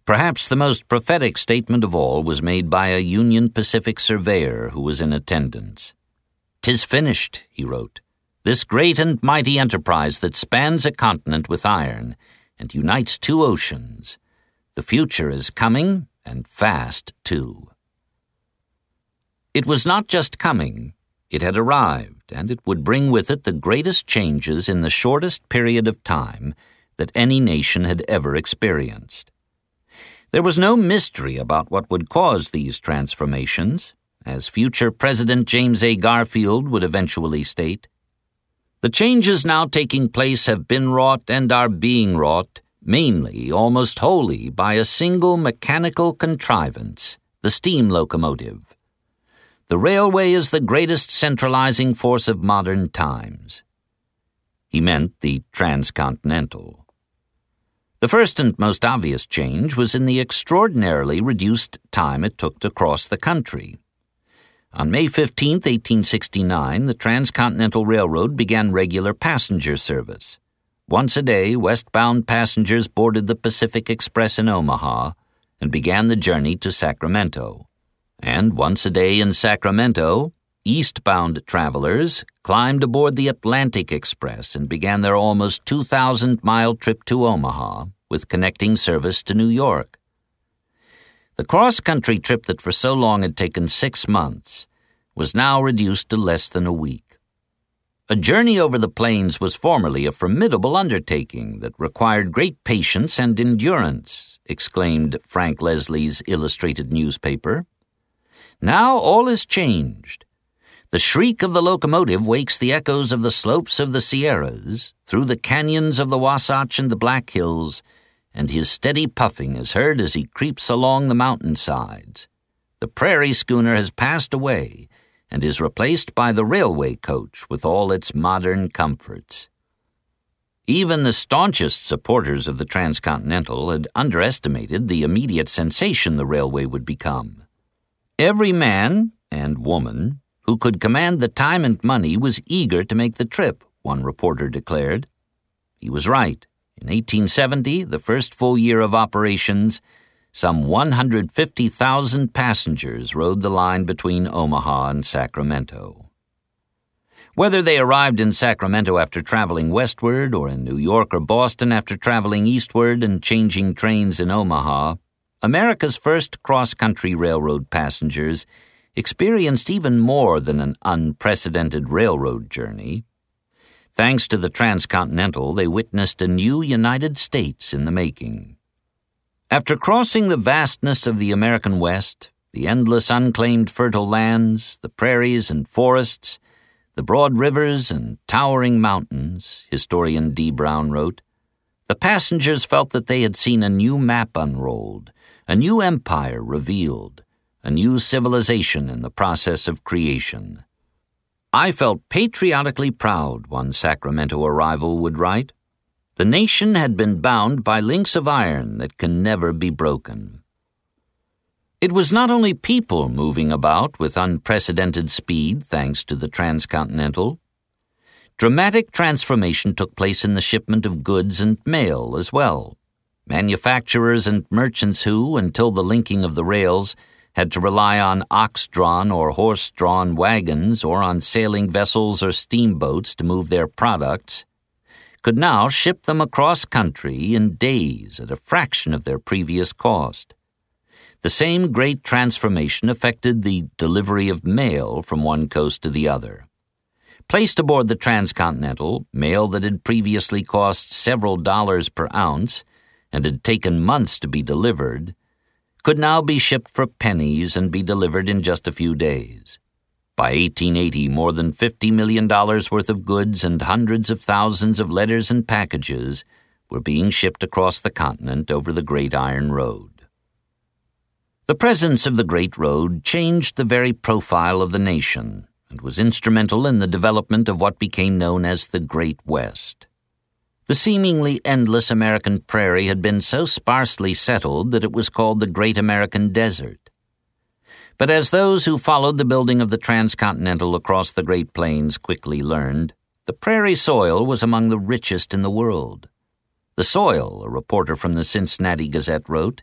Perhaps the most prophetic statement of all was made by a Union Pacific surveyor who was in attendance. "'Tis finished," he wrote, "this great and mighty enterprise that spans a continent with iron and unites two oceans. The future is coming, and fast, too." It was not just coming. It had arrived, and it would bring with it the greatest changes in the shortest period of time that any nation had ever experienced. There was no mystery about what would cause these transformations, as future President James A. Garfield would eventually state. The changes now taking place have been wrought and are being wrought, mainly, almost wholly, by a single mechanical contrivance, the steam locomotive. The railway is the greatest centralizing force of modern times. He meant the transcontinental. The first and most obvious change was in the extraordinarily reduced time it took to cross the country. On May 15, 1869, the Transcontinental Railroad began regular passenger service. Once a day, westbound passengers boarded the Pacific Express in Omaha and began the journey to Sacramento. And once a day in Sacramento, eastbound travelers climbed aboard the Atlantic Express and began their almost 2,000-mile trip to Omaha with connecting service to New York. The cross-country trip that for so long had taken 6 months was now reduced to less than a week. A journey over the plains was formerly a formidable undertaking that required great patience and endurance, exclaimed Frank Leslie's illustrated newspaper. Now all is changed. The shriek of the locomotive wakes the echoes of the slopes of the Sierras, through the canyons of the Wasatch and the Black Hills, and his steady puffing is heard as he creeps along the mountainsides. The prairie schooner has passed away and is replaced by the railway coach with all its modern comforts. Even the staunchest supporters of the Transcontinental had underestimated the immediate sensation the railway would become. Every man and woman who could command the time and money was eager to make the trip, one reporter declared. He was right. In 1870, the first full year of operations, some 150,000 passengers rode the line between Omaha and Sacramento. Whether they arrived in Sacramento after traveling westward or in New York or Boston after traveling eastward and changing trains in Omaha, America's first cross-country railroad passengers experienced even more than an unprecedented railroad journey. Thanks to the Transcontinental, they witnessed a new United States in the making. After crossing the vastness of the American West, the endless unclaimed fertile lands, the prairies and forests, the broad rivers and towering mountains, historian D. Brown wrote, the passengers felt that they had seen a new map unrolled, a new empire revealed, a new civilization in the process of creation. I felt patriotically proud, one Sacramento arrival would write. The nation had been bound by links of iron that can never be broken. It was not only people moving about with unprecedented speed thanks to the Transcontinental. Dramatic transformation took place in the shipment of goods and mail as well. Manufacturers and merchants who, until the linking of the rails, had to rely on ox-drawn or horse-drawn wagons or on sailing vessels or steamboats to move their products, could now ship them across country in days at a fraction of their previous cost. The same great transformation affected the delivery of mail from one coast to the other. Placed aboard the Transcontinental, mail that had previously cost several dollars per ounce and had taken months to be delivered, could now be shipped for pennies and be delivered in just a few days. By 1880, more than $50 million worth of goods and hundreds of thousands of letters and packages were being shipped across the continent over the Great Iron Road. The presence of the Great Road changed the very profile of the nation and was instrumental in the development of what became known as the Great West. The seemingly endless American prairie had been so sparsely settled that it was called the Great American Desert. But as those who followed the building of the Transcontinental across the Great Plains quickly learned, the prairie soil was among the richest in the world. The soil, a reporter from the Cincinnati Gazette wrote,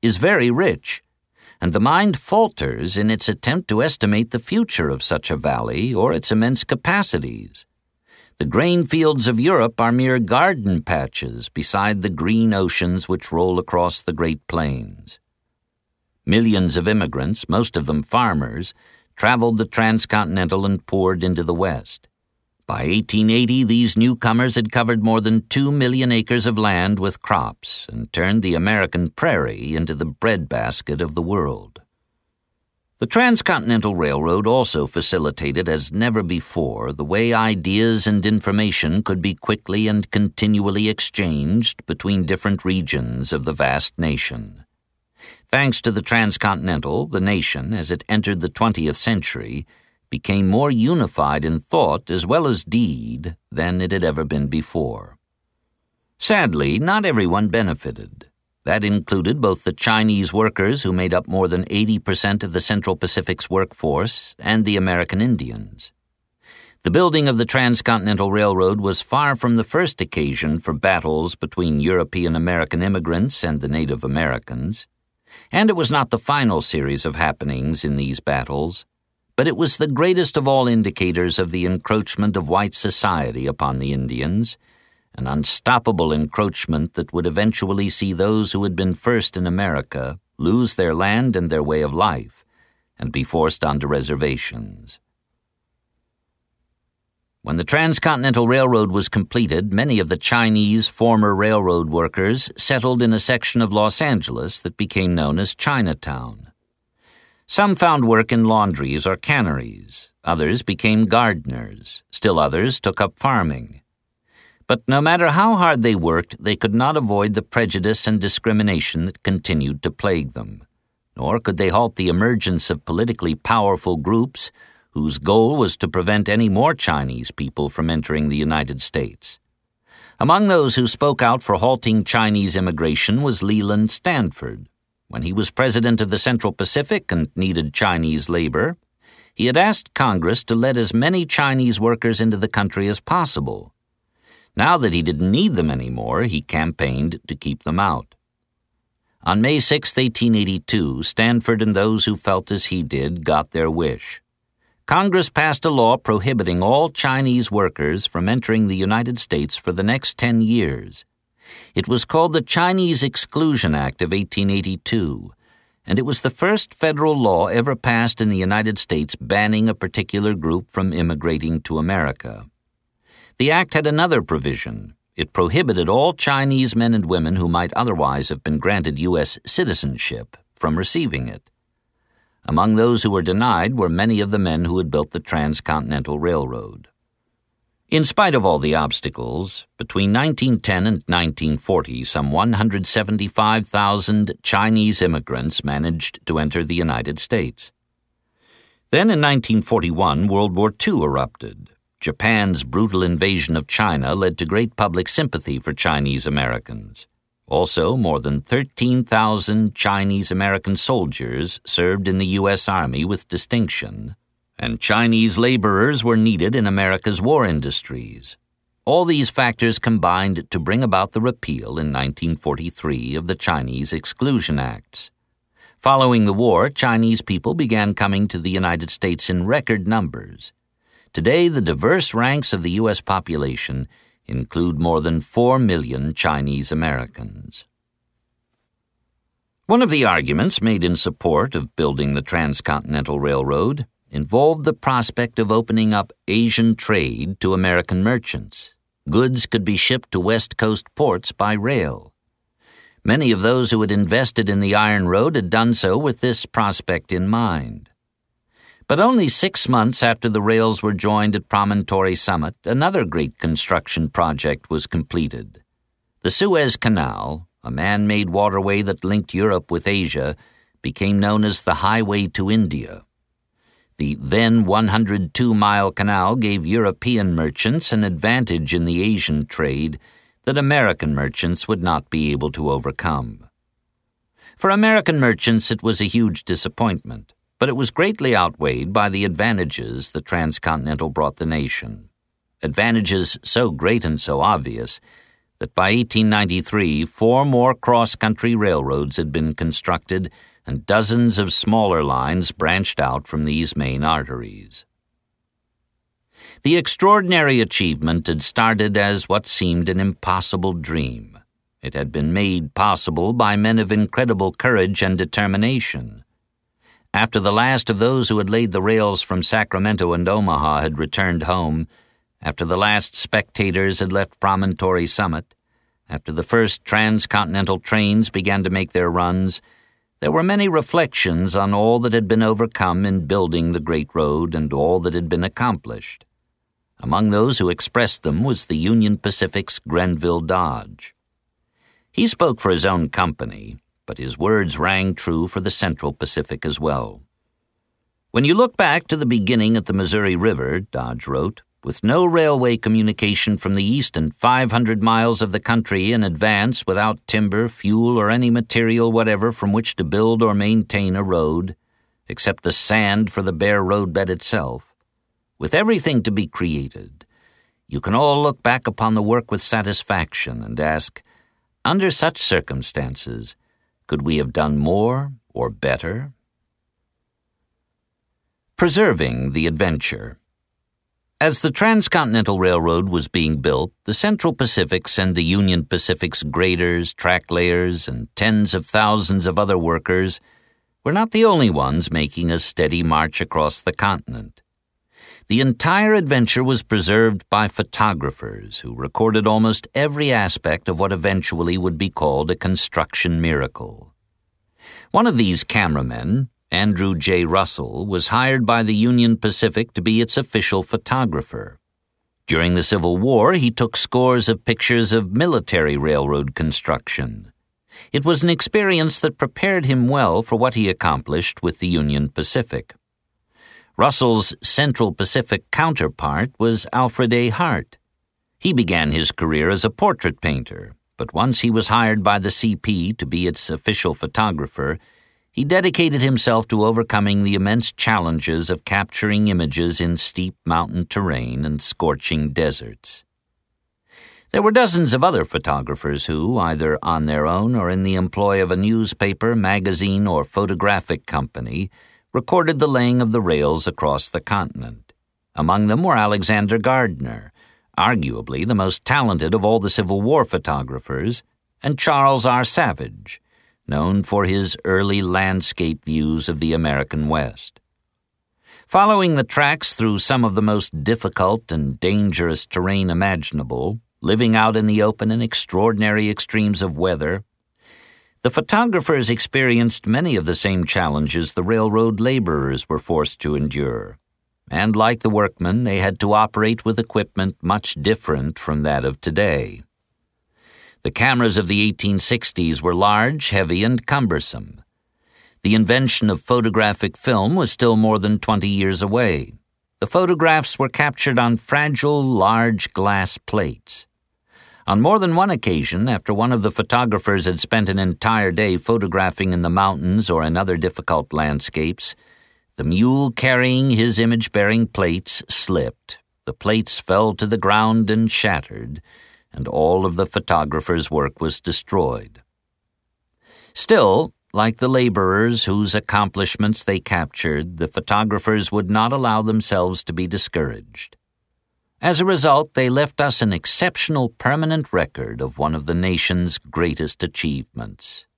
is very rich, and the mind falters in its attempt to estimate the future of such a valley or its immense capacities. The grain fields of Europe are mere garden patches beside the green oceans which roll across the Great Plains. Millions of immigrants, most of them farmers, traveled the transcontinental and poured into the West. By 1880, these newcomers had covered more than 2 million acres of land with crops and turned the American prairie into the breadbasket of the world. The Transcontinental Railroad also facilitated as never before the way ideas and information could be quickly and continually exchanged between different regions of the vast nation. Thanks to the Transcontinental, the nation, as it entered the 20th century, became more unified in thought as well as deed than it had ever been before. Sadly, not everyone benefited. That included both the Chinese workers who made up more than 80% of the Central Pacific's workforce and the American Indians. The building of the Transcontinental Railroad was far from the first occasion for battles between European American immigrants and the Native Americans, and it was not the final series of happenings in these battles, but it was the greatest of all indicators of the encroachment of white society upon the Indians, an unstoppable encroachment that would eventually see those who had been first in America lose their land and their way of life and be forced onto reservations. When the Transcontinental Railroad was completed, many of the Chinese former railroad workers settled in a section of Los Angeles that became known as Chinatown. Some found work in laundries or canneries, others became gardeners, still others took up farming. But no matter how hard they worked, they could not avoid the prejudice and discrimination that continued to plague them, nor could they halt the emergence of politically powerful groups whose goal was to prevent any more Chinese people from entering the United States. Among those who spoke out for halting Chinese immigration was Leland Stanford. When he was president of the Central Pacific and needed Chinese labor, he had asked Congress to let as many Chinese workers into the country as possible. Now that he didn't need them anymore, he campaigned to keep them out. On May 6, 1882, Stanford and those who felt as he did got their wish. Congress passed a law prohibiting all Chinese workers from entering the United States for the next 10 years. It was called the Chinese Exclusion Act of 1882, and it was the first federal law ever passed in the United States banning a particular group from immigrating to America. The act had another provision. It prohibited all Chinese men and women who might otherwise have been granted U.S. citizenship from receiving it. Among those who were denied were many of the men who had built the Transcontinental Railroad. In spite of all the obstacles, between 1910 and 1940, some 175,000 Chinese immigrants managed to enter the United States. Then in 1941, World War II erupted. Japan's brutal invasion of China led to great public sympathy for Chinese Americans. Also, more than 13,000 Chinese American soldiers served in the U.S. Army with distinction, and Chinese laborers were needed in America's war industries. All these factors combined to bring about the repeal in 1943 of the Chinese Exclusion Acts. Following the war, Chinese people began coming to the United States in record numbers. Today, the diverse ranks of the U.S. population include more than 4 million Chinese Americans. One of the arguments made in support of building the Transcontinental Railroad involved the prospect of opening up Asian trade to American merchants. Goods could be shipped to West Coast ports by rail. Many of those who had invested in the Iron Road had done so with this prospect in mind. But only 6 months after the rails were joined at Promontory Summit, another great construction project was completed. The Suez Canal, a man-made waterway that linked Europe with Asia, became known as the Highway to India. The then 102-mile canal gave European merchants an advantage in the Asian trade that American merchants would not be able to overcome. For American merchants, it was a huge disappointment, but it was greatly outweighed by the advantages the Transcontinental brought the nation. Advantages so great and so obvious that by 1893 4 more cross-country railroads had been constructed and dozens of smaller lines branched out from these main arteries. The extraordinary achievement had started as what seemed an impossible dream. It had been made possible by men of incredible courage and determination. After the last of those who had laid the rails from Sacramento and Omaha had returned home, after the last spectators had left Promontory Summit, after the first transcontinental trains began to make their runs, there were many reflections on all that had been overcome in building the great road and all that had been accomplished. Among those who expressed them was the Union Pacific's Grenville Dodge. He spoke for his own company, but his words rang true for the Central Pacific as well. "When you look back to the beginning at the Missouri River," Dodge wrote, "with no railway communication from the east and 500 miles of the country in advance without timber, fuel, or any material whatever from which to build or maintain a road, except the sand for the bare roadbed itself, with everything to be created, you can all look back upon the work with satisfaction and ask, under such circumstances, could we have done more or better?" Preserving the adventure. As the Transcontinental Railroad was being built, the Central Pacific's and the Union Pacific's graders, track layers, and tens of thousands of other workers were not the only ones making a steady march across the continent. The entire adventure was preserved by photographers who recorded almost every aspect of what eventually would be called a construction miracle. One of these cameramen, Andrew J. Russell, was hired by the Union Pacific to be its official photographer. During the Civil War, he took scores of pictures of military railroad construction. It was an experience that prepared him well for what he accomplished with the Union Pacific. Russell's Central Pacific counterpart was Alfred A. Hart. He began his career as a portrait painter, but once he was hired by the CP to be its official photographer, he dedicated himself to overcoming the immense challenges of capturing images in steep mountain terrain and scorching deserts. There were dozens of other photographers who, either on their own or in the employ of a newspaper, magazine, or photographic company, recorded the laying of the rails across the continent. Among them were Alexander Gardner, arguably the most talented of all the Civil War photographers, and Charles R. Savage, known for his early landscape views of the American West. Following the tracks through some of the most difficult and dangerous terrain imaginable, living out in the open in extraordinary extremes of weather, the photographers experienced many of the same challenges the railroad laborers were forced to endure, and like the workmen, they had to operate with equipment much different from that of today. The cameras of the 1860s were large, heavy, and cumbersome. The invention of photographic film was still more than 20 years away. The photographs were captured on fragile, large glass plates. On more than one occasion, after one of the photographers had spent an entire day photographing in the mountains or in other difficult landscapes, the mule carrying his image-bearing plates slipped, the plates fell to the ground and shattered, and all of the photographer's work was destroyed. Still, like the laborers whose accomplishments they captured, the photographers would not allow themselves to be discouraged. As a result, they left us an exceptional permanent record of one of the nation's greatest achievements.